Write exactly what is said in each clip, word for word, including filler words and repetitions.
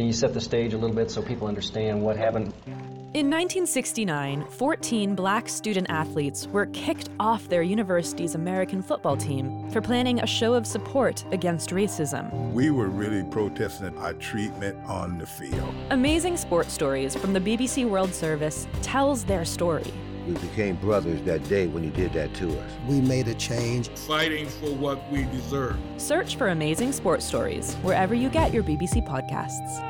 Can you set the stage a little bit so people understand what happened? In nineteen sixty-nine, fourteen black student athletes were kicked off their university's American football team for planning a show of support against racism. We were really protesting our treatment on the field. Amazing Sports Stories from the B B C World Service tells their story. We became brothers that day when you did that to us. We made a change. Fighting for what we deserve. Search for Amazing Sports Stories wherever you get your B B C podcasts.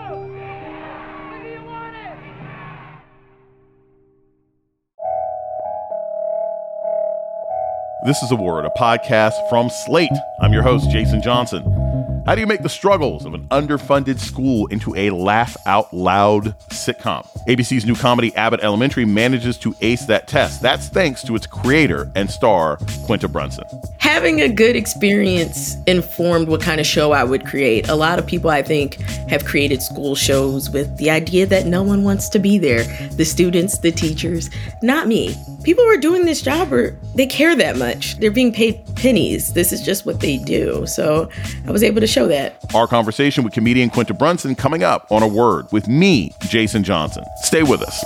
This is A Word, a podcast from Slate. I'm your host, Jason Johnson. How do you make the struggles of an underfunded school into a laugh-out-loud sitcom? A B C's new comedy, Abbott Elementary, manages to ace that test. That's thanks to its creator and star, Quinta Brunson. Having a good experience informed what kind of show I would create. A lot of people, I think, have created school shows with the idea that no one wants to be there. The students, the teachers, not me. People who are doing this job, are, they care that much. They're being paid pennies. This is just what they do. So I was able to show that. Our conversation with comedian Quinta Brunson coming up on A Word with me, Jason Johnson. Stay with us.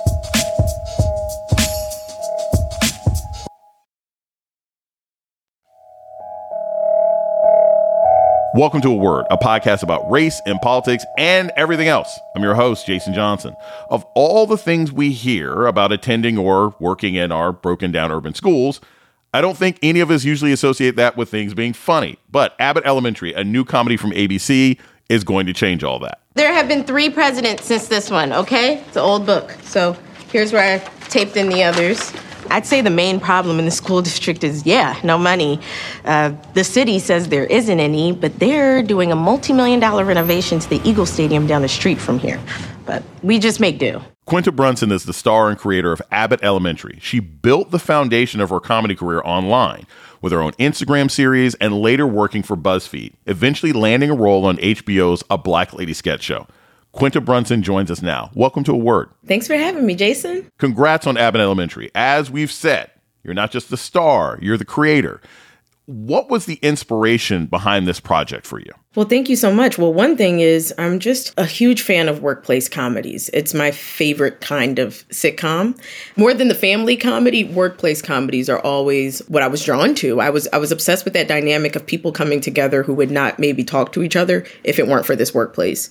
Welcome to A Word, a podcast about race and politics and everything else. I'm your host, Jason Johnson. Of all the things we hear about attending or working in our broken down urban schools, I don't think any of us usually associate that with things being funny. But Abbott Elementary, a new comedy from A B C, is going to change all that. There have been three presidents since this one, okay? It's an old book. So here's where I taped in the others. I'd say the main problem in the school district is, yeah, no money. Uh, the city says there isn't any, but they're doing a multi-million dollar renovation to the Eagle Stadium down the street from here. But we just make do. Quinta Brunson is the star and creator of Abbott Elementary. She built the foundation of her comedy career online with her own Instagram series and later working for BuzzFeed, eventually landing a role on H B O's A Black Lady sketch show. Quinta Brunson joins us now. Welcome to A Word. Thanks for having me, Jason. Congrats on Abbott Elementary. As we've said, you're not just the star, you're the creator. What was the inspiration behind this project for you? Well, thank you so much. Well, one thing is I'm just a huge fan of workplace comedies. It's my favorite kind of sitcom. More than the family comedy, workplace comedies are always what I was drawn to. I was I was obsessed with that dynamic of people coming together who would not maybe talk to each other if it weren't for this workplace.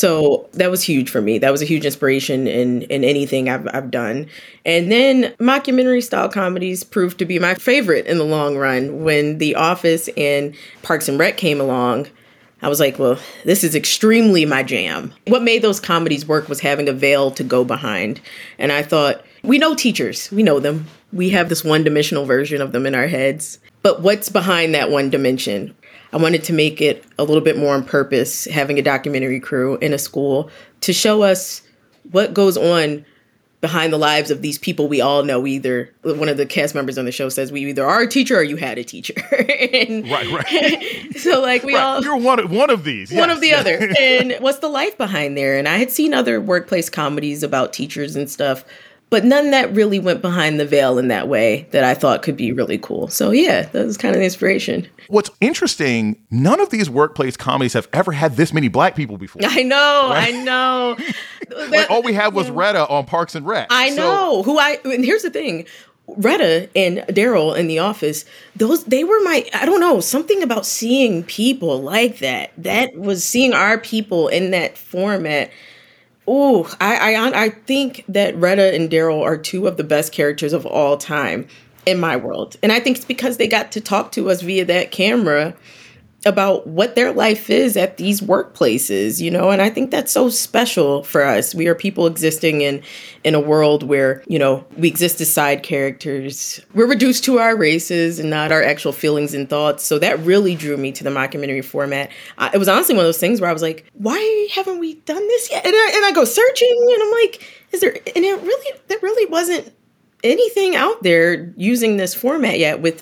So that was huge for me. That was a huge inspiration in, in anything I've, I've done. And then mockumentary style comedies proved to be my favorite in the long run. When The Office and Parks and Rec came along, I was like, well, this is extremely my jam. What made those comedies work was having a veil to go behind. And I thought, we know teachers. We know them. We have this one-dimensional version of them in our heads. But what's behind that one dimension? I wanted to make it a little bit more on purpose, having a documentary crew in a school to show us what goes on behind the lives of these people we all know. Either one of the cast members on the show says we either are a teacher or you had a teacher. and, right, right. So like we right. all you're one of, one of these, one yes. of the other. And what's the life behind there? And I had seen other workplace comedies about teachers and stuff, but none that really went behind the veil in that way that I thought could be really cool. So yeah, that was kind of the inspiration. What's interesting, none of these workplace comedies have ever had this many black people before. I know, right? I know. Like that, all we had was Retta on Parks and Rec. I know. So, who I and here's the thing. Retta and Daryl in The Office, those they were my, I don't know, something about seeing people like that. That was seeing our people in that format. Oh, I, I I think that Retta and Daryl are two of the best characters of all time in my world. And I think it's because they got to talk to us via that camera about what their life is at these workplaces, you know, and I think that's so special for us. We are people existing in in a world where, you know, we exist as side characters. We're reduced to our races and not our actual feelings and thoughts. So that really drew me to the mockumentary format. I, it was honestly one of those things where I was like, why haven't we done this yet? And I, and I go searching and I'm like, is there, and it really, there really wasn't anything out there using this format yet with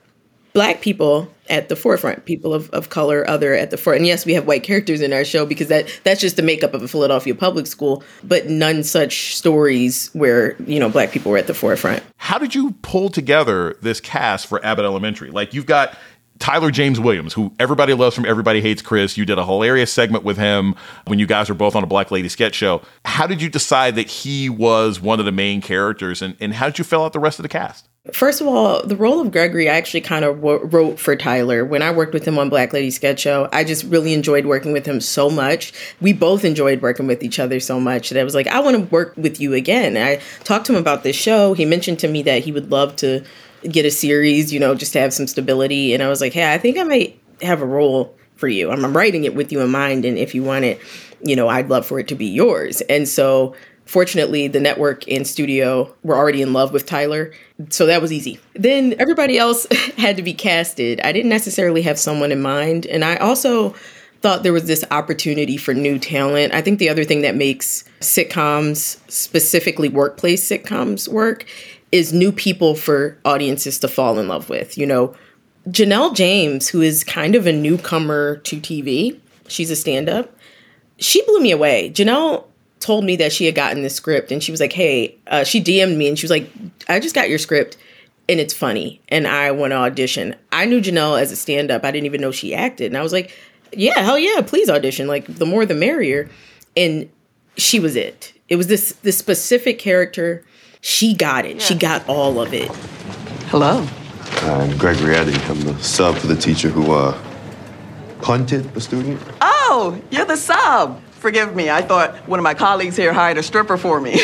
Black people at the forefront, people of, of color, other at the front. And yes, we have white characters in our show because that that's just the makeup of a Philadelphia public school, but none such stories where, you know, Black people were at the forefront. How did you pull together this cast for Abbott Elementary? Like, you've got Tyler James Williams, who everybody loves from Everybody Hates Chris. You did a hilarious segment with him when you guys were both on a Black Lady sketch show. How did you decide that he was one of the main characters, and, and how did you fill out the rest of the cast? First of all, the role of Gregory, I actually kind of w- wrote for Tyler. When I worked with him on Black Lady Sketch Show, I just really enjoyed working with him so much. We both enjoyed working with each other so much that I was like, I want to work with you again. And I talked to him about this show. He mentioned to me that he would love to get a series, you know, just to have some stability. And I was like, hey, I think I might have a role for you. I'm, I'm writing it with you in mind. And if you want it, you know, I'd love for it to be yours. And so fortunately, the network and studio were already in love with Tyler. So that was easy. Then everybody else had to be casted. I didn't necessarily have someone in mind. And I also thought there was this opportunity for new talent. I think the other thing that makes sitcoms, specifically workplace sitcoms, work is new people for audiences to fall in love with. You know, Janelle James, who is kind of a newcomer to T V, she's a stand-up. She blew me away. Janelle told me that she had gotten the script and she was like, hey, uh, she D M'd me and she was like, I just got your script and it's funny and I want to audition. I knew Janelle as a stand-up. I didn't even know she acted. And I was like, yeah, hell yeah, please audition. Like, the more the merrier. And she was it. It was this this specific character. She got it. Yeah. She got all of it. Hello. I'm Gregory Eddy. I'm the sub for the teacher who uh, punted the student. Oh, you're the sub. Forgive me. I thought one of my colleagues here hired a stripper for me.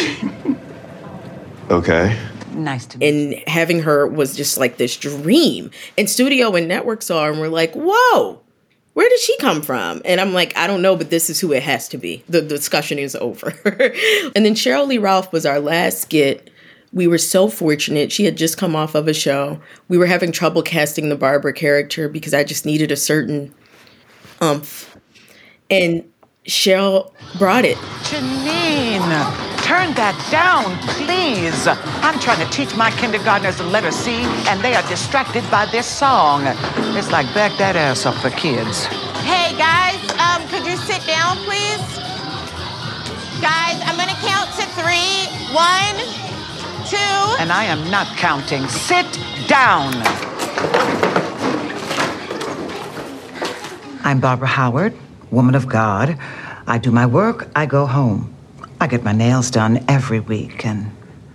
Okay. Nice to meet you. And having her was just like this dream. And studio and network saw her and were like, whoa, where did she come from? And I'm like, I don't know, but this is who it has to be. The, the discussion is over. And then Cheryl Lee Ralph was our last skit. We were so fortunate. She had just come off of a show. We were having trouble casting the Barbara character because I just needed a certain umph. And Cheryl brought it. Janine, turn that down, please. I'm trying to teach my kindergartners the letter C, and they are distracted by this song. It's like back that ass up for kids. Hey, guys, um, could you sit down, please? Guys, I'm gonna count to three. One, two. And I am not counting. Sit down. I'm Barbara Howard, woman of God. I do my work, I go home. I get my nails done every week, and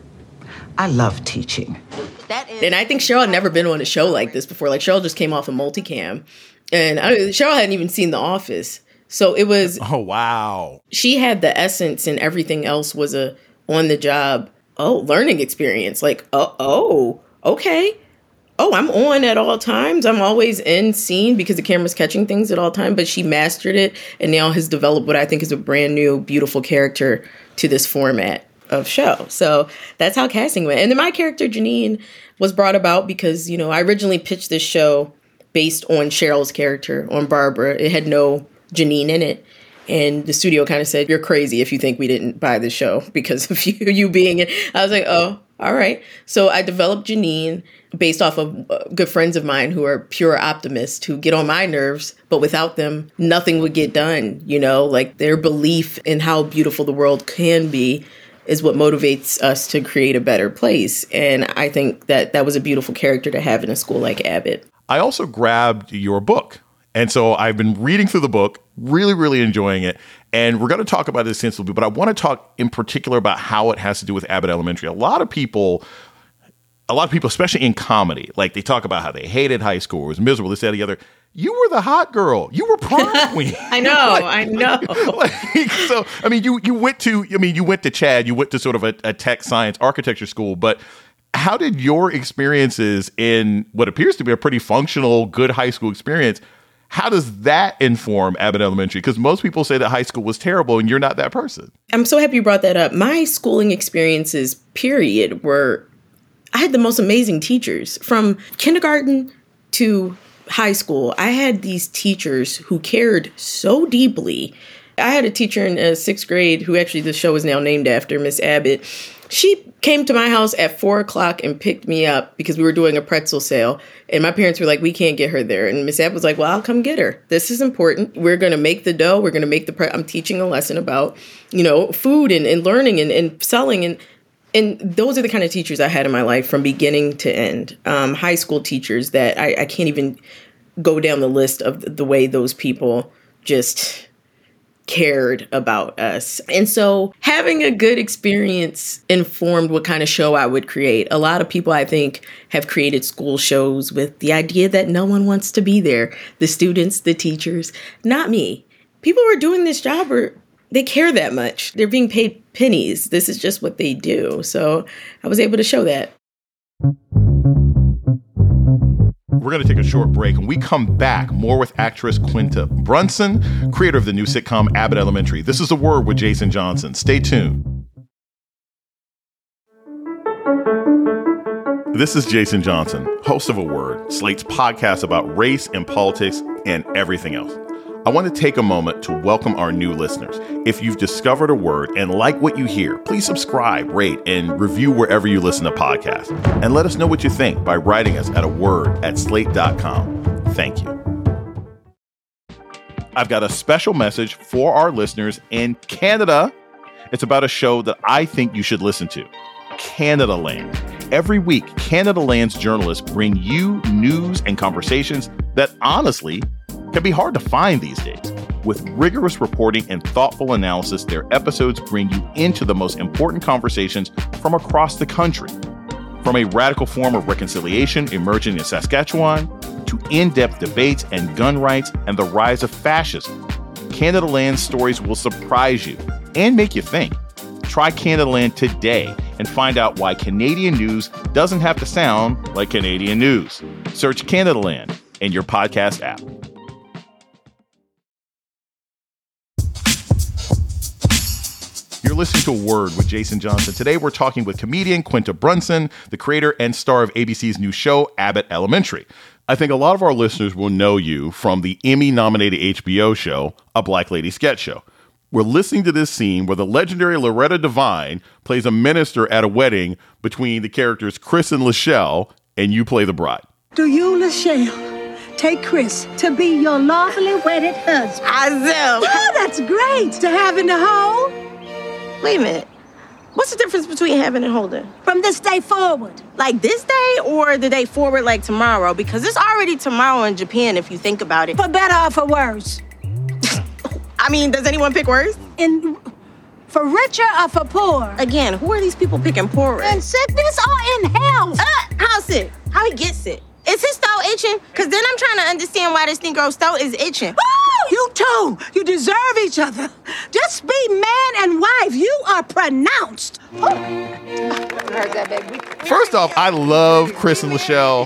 I love teaching. That is- and I think Cheryl had never been on a show like this before. Like, Cheryl just came off of Multicam, and I, Cheryl hadn't even seen The Office. So it was... Oh, wow. She had the essence, and everything else was a on-the-job, oh, learning experience. Like, oh, oh, okay. Oh, I'm on at all times. I'm always in scene because the camera's catching things at all times. But she mastered it and now has developed what I think is a brand new, beautiful character to this format of show. So that's how casting went. And then my character, Janine, was brought about because, you know, I originally pitched this show based on Cheryl's character, on Barbara. It had no Janine in it. And the studio kind of said, you're crazy if you think we didn't buy the show because of you, you being it. I was like, oh, all right. So I developed Janine based off of good friends of mine who are pure optimists who get on my nerves, but without them, nothing would get done. You know, like their belief in how beautiful the world can be is what motivates us to create a better place. And I think that that was a beautiful character to have in a school like Abbott. I also grabbed your book. And so I've been reading through the book, really, really enjoying it. And we're going to talk about it extensively, but I want to talk in particular about how it has to do with Abbott Elementary. A lot of people, a lot of people, especially in comedy, like they talk about how they hated high school, it was miserable, this, that, the other. You were the hot girl. You were prom queen. I know, like, I know. Like, so, I mean, you you went to, I mean, you went to Chad, you went to sort of a, a tech science architecture school, but how did your experiences in what appears to be a pretty functional, good high school experience, how does that inform Abbott Elementary? Because most people say that high school was terrible and you're not that person. I'm so happy you brought that up. My schooling experiences, period, were, I had the most amazing teachers. From kindergarten to high school, I had these teachers who cared so deeply. I had a teacher in uh, sixth grade who actually the show is now named after, Miss Abbott. She came to my house at four o'clock and picked me up because we were doing a pretzel sale. And my parents were like, we can't get her there. And Miss Abbott was like, well, I'll come get her. This is important. We're going to make the dough. We're going to make the, pre- I'm teaching a lesson about, you know, food and, and learning and, and selling. And, and those are the kind of teachers I had in my life from beginning to end. Um, high school teachers that I, I can't even go down the list of the way those people just cared about us. And so having a good experience informed what kind of show I would create. A lot of people, I think, have created school shows with the idea that no one wants to be there. The students, the teachers, not me. People who are doing this job are, they care that much. They're being paid pennies. This is just what they do. So I was able to show that. We're going to take a short break. When we come back, more with actress Quinta Brunson, creator of the new sitcom Abbott Elementary. This is The Word with Jason Johnson. Stay tuned. This is Jason Johnson, host of A Word, Slate's podcast about race and politics and everything else. I want to take a moment to welcome our new listeners. If you've discovered A Word and like what you hear, please subscribe, rate, and review wherever you listen to podcasts. And let us know what you think by writing us at a word at slate dot com. Thank you. I've got a special message for our listeners in Canada. It's about a show that I think you should listen to, Canadaland. Every week, Canadaland's journalists bring you news and conversations that honestly can be hard to find these days. With rigorous reporting and thoughtful analysis, their episodes bring you into the most important conversations from across the country. From a radical form of reconciliation emerging in Saskatchewan to in-depth debates and gun rights and the rise of fascism, Canadaland's stories will surprise you and make you think. Try Canadaland today and find out why Canadian news doesn't have to sound like Canadian news. Search Canadaland in your podcast app. You're listening to A Word with Jason Johnson. Today, we're talking with comedian Quinta Brunson, the creator and star of A B C's new show, Abbott Elementary. I think a lot of our listeners will know you from the Emmy-nominated H B O show, A Black Lady Sketch Show. We're listening to this scene where the legendary Loretta Devine plays a minister at a wedding between the characters Chris and Lachelle, and you play the bride. Do you, Lachelle, take Chris to be your lawfully wedded husband? I do. Oh, that's great. To have in the home? Wait a minute. What's the difference between having and holding? From this day forward. Like this day or the day forward like tomorrow? Because it's already tomorrow in Japan if you think about it. For better or for worse? I mean, does anyone pick worse? In, for richer or for poor? Again, who are these people picking poorer? In sickness or in health? Uh, how sick? How he gets sick? Is his throat itching? Because then I'm trying to understand why this Negro's throat is itching. Oh, you two, you deserve each other. Just be man and wife. You are pronounced. Oh. I heard that, baby. First off, I love Chris and Lachelle.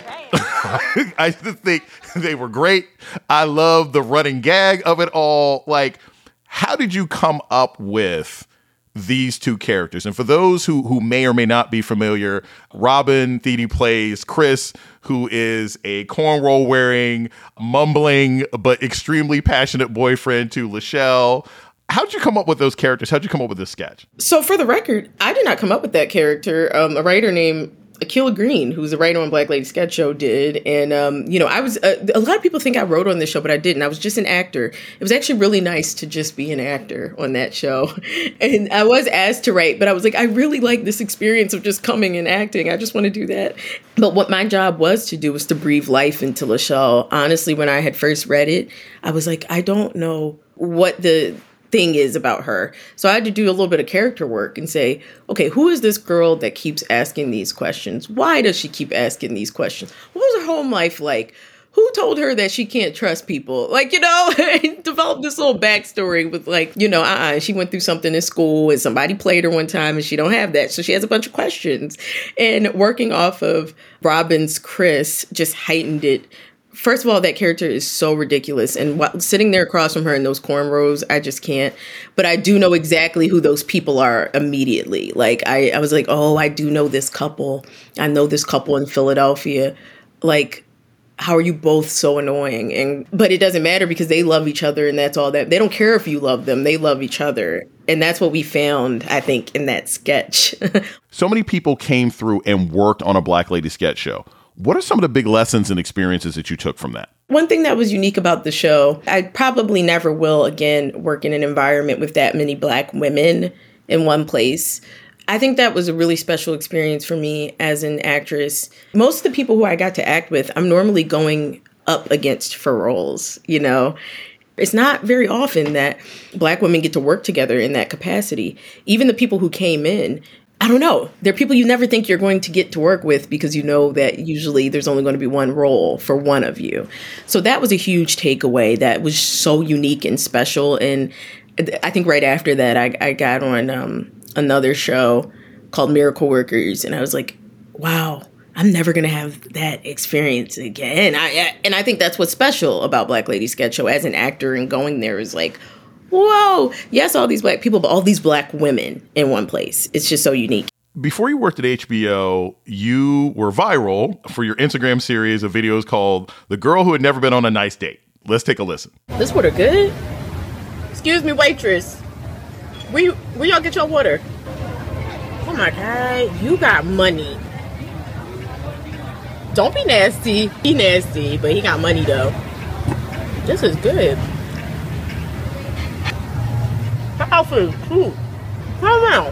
I just think they were great. I love the running gag of it all. Like, how did you come up with these two characters? And for those who who may or may not be familiar, Robin Thede plays Chris, who is a cornrow wearing, mumbling, but extremely passionate boyfriend to Lachelle. How'd you come up with those characters? How'd you come up with this sketch? So for the record, I did not come up with that character. Um, a writer named Akila Green, who's a writer on Black Lady Sketch Show, did. And, um, you know, I was, uh, a lot of people think I wrote on this show, but I didn't. I was just an actor. It was actually really nice to just be an actor on that show. And I was asked to write, but I was like, I really like this experience of just coming and acting. I just want to do that. But what my job was to do was to breathe life into Lachelle. Honestly, when I had first read it, I was like, I don't know what the thing is about her. So I had to do a little bit of character work and say, okay, who is this girl that keeps asking these questions? Why does she keep asking these questions? What was her home life like? Who told her that she can't trust people? Like, you know, develop this little backstory with like, you know, uh-uh, she went through something in school and somebody played her one time and she don't have that. So she has a bunch of questions. And working off of Robin's Chris just heightened it. First of all, that character is so ridiculous. And while sitting there across from her in those cornrows, I just can't. But I do know exactly who those people are immediately. Like, I, I was like, oh, I do know this couple. I know this couple in Philadelphia. Like, how are you both so annoying? And but it doesn't matter because they love each other and that's all that. They don't care if you love them. They love each other. And that's what we found, I think, in that sketch. So many people came through and worked on a Black Lady Sketch Show. What are some of the big lessons and experiences that you took from that? One thing that was unique about the show, I probably never will again work in an environment with that many Black women in one place. I think that was a really special experience for me as an actress. Most of the people who I got to act with, I'm normally going up against for roles, you know? It's not very often that Black women get to work together in that capacity. Even the people who came in, I don't know. They're people you never think you're going to get to work with because you know that usually there's only going to be one role for one of you. So that was a huge takeaway that was so unique and special. And I think right after that, I, I got on um, another show called Miracle Workers. And I was like, wow, I'm never going to have that experience again. I, and I think that's what's special about Black Lady Sketch Show as an actor, and going there is like, whoa, yes, all these Black people, but all these Black women in one place. It's just so unique. Before you worked at H B O, you were viral for your Instagram series of videos called The Girl Who Had Never Been on a Nice Date. Let's take a listen. This water good? Excuse me, waitress. Where, you, where y'all get your water? Oh my God, you got money. Don't be nasty. He nasty, but he got money though. This is good. That outfit is cool. Calm down.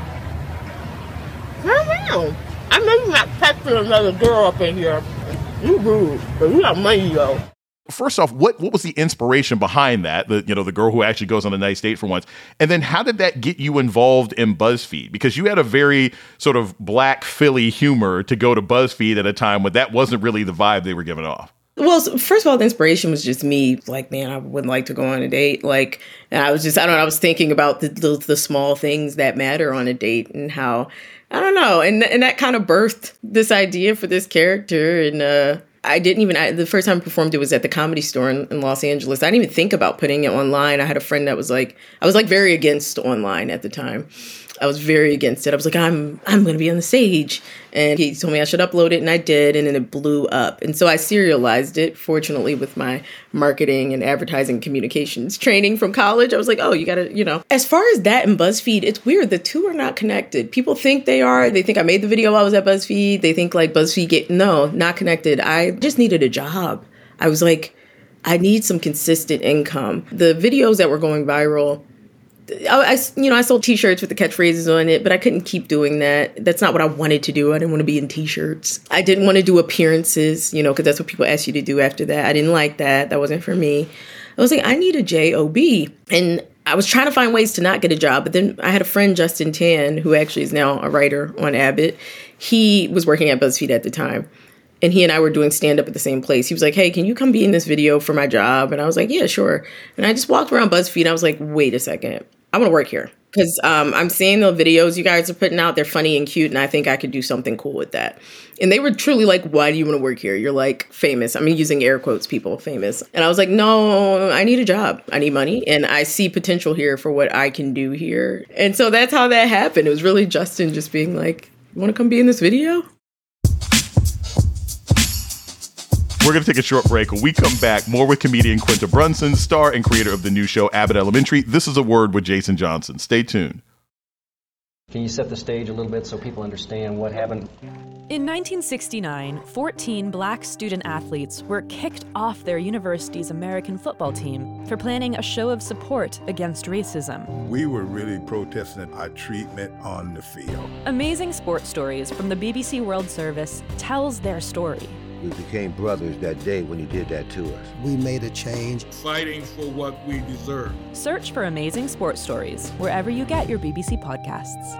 Calm down. I know you're not texting another girl up in here. You rude, but you got money though. First off, what what was the inspiration behind that? The you know the girl who actually goes on a nice date for once, and then how did that get you involved in BuzzFeed? Because you had a very sort of Black Philly humor to go to BuzzFeed at a time when that wasn't really the vibe they were giving off. Well, first of all, the inspiration was just me. Like, man, I wouldn't like to go on a date. Like, and I was just, I don't know, I was thinking about the, the the small things that matter on a date and how, I don't know, and and that kind of birthed this idea for this character. And uh, I didn't even, I, the first time I performed it was at the Comedy Store in, in Los Angeles. I didn't even think about putting it online. I had a friend that was like, I was like very against online at the time. I was very against it. I was like, I'm I'm going to be on the stage. And he told me I should upload it, and I did, and then it blew up. And so I serialized it, fortunately, with my marketing and advertising communications training from college. I was like, oh, you got to, you know. As far as that and BuzzFeed, it's weird. The two are not connected. People think they are. They think I made the video while I was at BuzzFeed. They think like BuzzFeed get, no, not connected. I just needed a job. I was like, I need some consistent income. The videos that were going viral, I, I, you know, I sold T-shirts with the catchphrases on it, but I couldn't keep doing that. That's not what I wanted to do. I didn't want to be in T-shirts. I didn't want to do appearances, you know, because that's what people ask you to do after that. I didn't like that. That wasn't for me. I was like, I need a job. And I was trying to find ways to not get a job. But then I had a friend, Justin Tan, who actually is now a writer on Abbott. He was working at BuzzFeed at the time. And he and I were doing stand-up at the same place. He was like, hey, can you come be in this video for my job? And I was like, yeah, sure. And I just walked around BuzzFeed. And I was like, wait a second. I want to work here. Because um, I'm seeing the videos you guys are putting out. They're funny and cute. And I think I could do something cool with that. And they were truly like, why do you want to work here? You're like famous. I'm using air quotes, people, famous. And I was like, no, I need a job. I need money. And I see potential here for what I can do here. And so that's how that happened. It was really Justin just being like, you want to come be in this video? We're going to take a short break. When we come back, more with comedian Quinta Brunson, star and creator of the new show Abbott Elementary. This is A Word with Jason Johnson. Stay tuned. Can you set the stage a little bit so people understand what happened? In nineteen sixty-nine, fourteen Black student athletes were kicked off their university's American football team for planning a show of support against racism. We were really protesting our treatment on the field. Amazing Sports Stories from the B B C World Service tells their story. We became brothers that day when you did that to us. We made a change. Fighting for what we deserve. Search for Amazing Sports Stories wherever you get your B B C podcasts.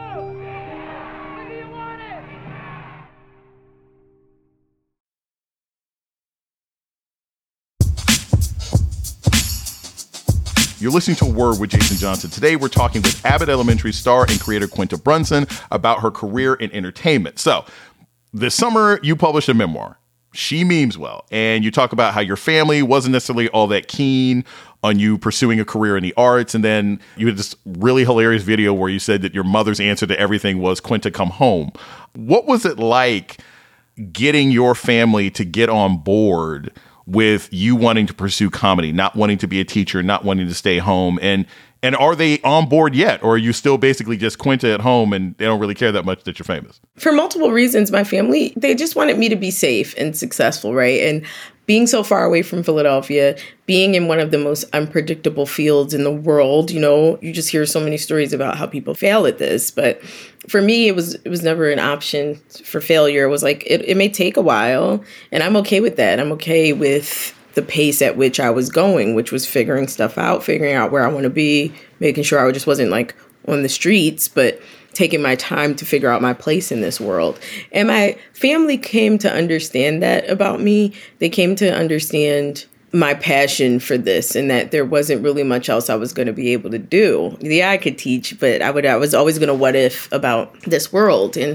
You're listening to A Word with Jason Johnson. Today, we're talking with Abbott Elementary star and creator Quinta Brunson about her career in entertainment. So, this summer, you published a memoir, She Memes Well, and you talk about how your family wasn't necessarily all that keen on you pursuing a career in the arts. And then you had this really hilarious video where you said that your mother's answer to everything was, Quinta, come home. What was it like getting your family to get on board with you wanting to pursue comedy, not wanting to be a teacher, not wanting to stay home? And and are they on board yet? Or are you still basically just Quinta at home and they don't really care that much that you're famous? For multiple reasons, my family, they just wanted me to be safe and successful, right? And being so far away from Philadelphia, being in one of the most unpredictable fields in the world, you know, you just hear so many stories about how people fail at this. But for me, it was it was never an option for failure. It was like, it, it may take a while, and I'm okay with that. I'm okay with the pace at which I was going, which was figuring stuff out, figuring out where I want to be, making sure I just wasn't like on the streets, but taking my time to figure out my place in this world. And my family came to understand that about me. They came to understand my passion for this and that there wasn't really much else I was going to be able to do. Yeah, I could teach, but I would I was always going to what if about this world. And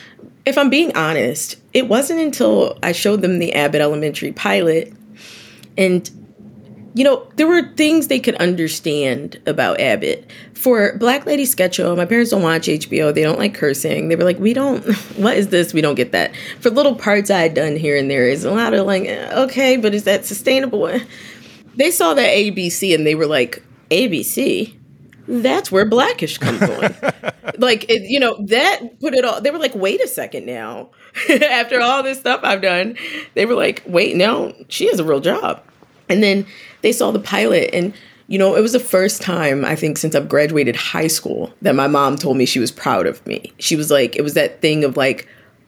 if I'm being honest, it wasn't until I showed them the Abbott Elementary pilot, and you know, there were things they could understand about Abbott. For Black Lady Sketch Show, my parents don't watch H B O. They don't like cursing. They were like, we don't, what is this? We don't get that. For little parts I had done here and there, is a lot of like, okay, but is that sustainable? They saw that A B C and they were like, A B C? That's where Blackish comes on. Like, it, you know, that put it all, they were like, wait a second now. After all this stuff I've done, they were like, wait, no, she has a real job. And then they saw the pilot, and, you know, it was the first time, I think, since I've graduated high school that my mom told me she was proud of me. She was like, it was that thing of like,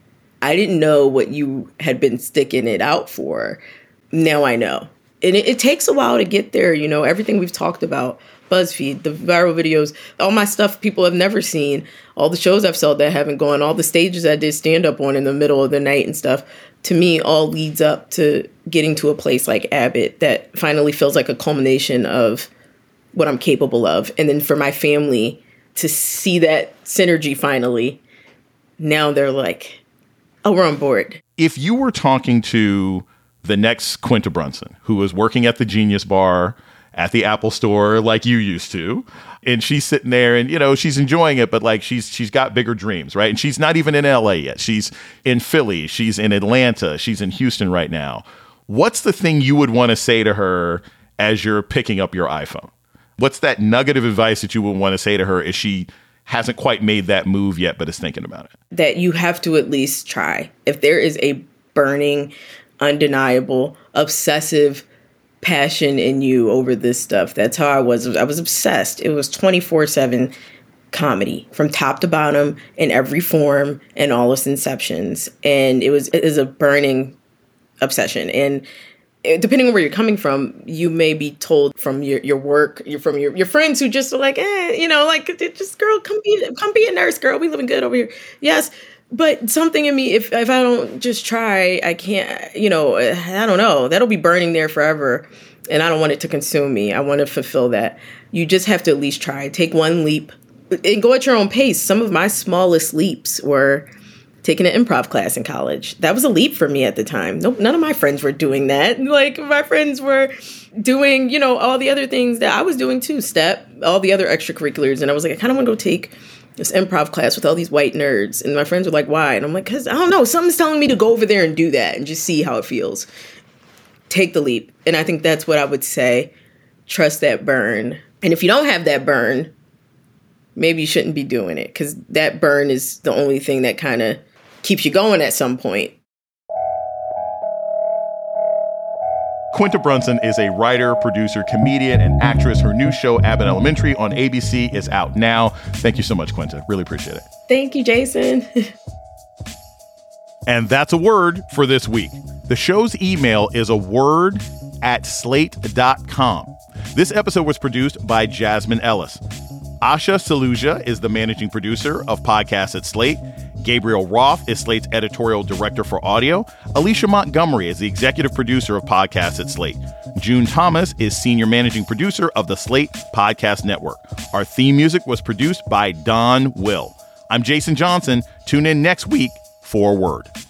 I didn't know what you had been sticking it out for. Now I know. And it, it takes a while to get there. You know, everything we've talked about, BuzzFeed, the viral videos, all my stuff people have never seen, all the shows I've sold that haven't gone, all the stages I did stand up on in the middle of the night and stuff, to me, all leads up to getting to a place like Abbott that finally feels like a culmination of what I'm capable of. And then for my family to see that synergy finally, now they're like, oh, we're on board. If you were talking to the next Quinta Brunson, who was working at the Genius Bar at the Apple Store like you used to, and she's sitting there and, you know, she's enjoying it, but like she's she's got bigger dreams, right? And she's not even in L A yet. She's in Philly. She's in Atlanta. She's in Houston right now. What's the thing you would want to say to her as you're picking up your iPhone? What's that nugget of advice that you would want to say to her as she hasn't quite made that move yet, but is thinking about it? That you have to at least try. If there is a burning, undeniable, obsessive passion in you over this stuff. That's how I was. I was obsessed. It was twenty-four seven comedy from top to bottom in every form and all its inceptions. And it was, it is a burning obsession. And depending on where you're coming from, you may be told from your, your work, you're from your, your friends who just are like, eh, you know, like, just girl, come be, come be a nurse, girl. We living good over here. Yes. But something in me, if if I don't just try, I can't, you know, I don't know. That'll be burning there forever. And I don't want it to consume me. I want to fulfill that. You just have to at least try. Take one leap and go at your own pace. Some of my smallest leaps were taking an improv class in college. That was a leap for me at the time. Nope, none of my friends were doing that. Like, my friends were doing, you know, all the other things that I was doing too, step, all the other extracurriculars. And I was like, I kind of want to go take this improv class with all these white nerds. And my friends were like, why? And I'm like, because I don't know, something's telling me to go over there and do that and just see how it feels. Take the leap. And I think that's what I would say. Trust that burn. And if you don't have that burn, maybe you shouldn't be doing it, because that burn is the only thing that kind of keeps you going at some point. Quinta Brunson is a writer, producer, comedian, and actress. Her new show, Abbott Elementary, on A B C is out now. Thank you so much, Quinta. Really appreciate it. Thank you, Jason. And that's a word for this week. The show's email is a word at slate dot com. This episode was produced by Jasmine Ellis. Asha Saluja is the managing producer of podcasts at Slate. Gabriel Roth is Slate's editorial director for audio. Alicia Montgomery is the executive producer of podcasts at Slate. June Thomas is senior managing producer of the Slate Podcast Network. Our theme music was produced by Don Will. I'm Jason Johnson. Tune in next week for a word.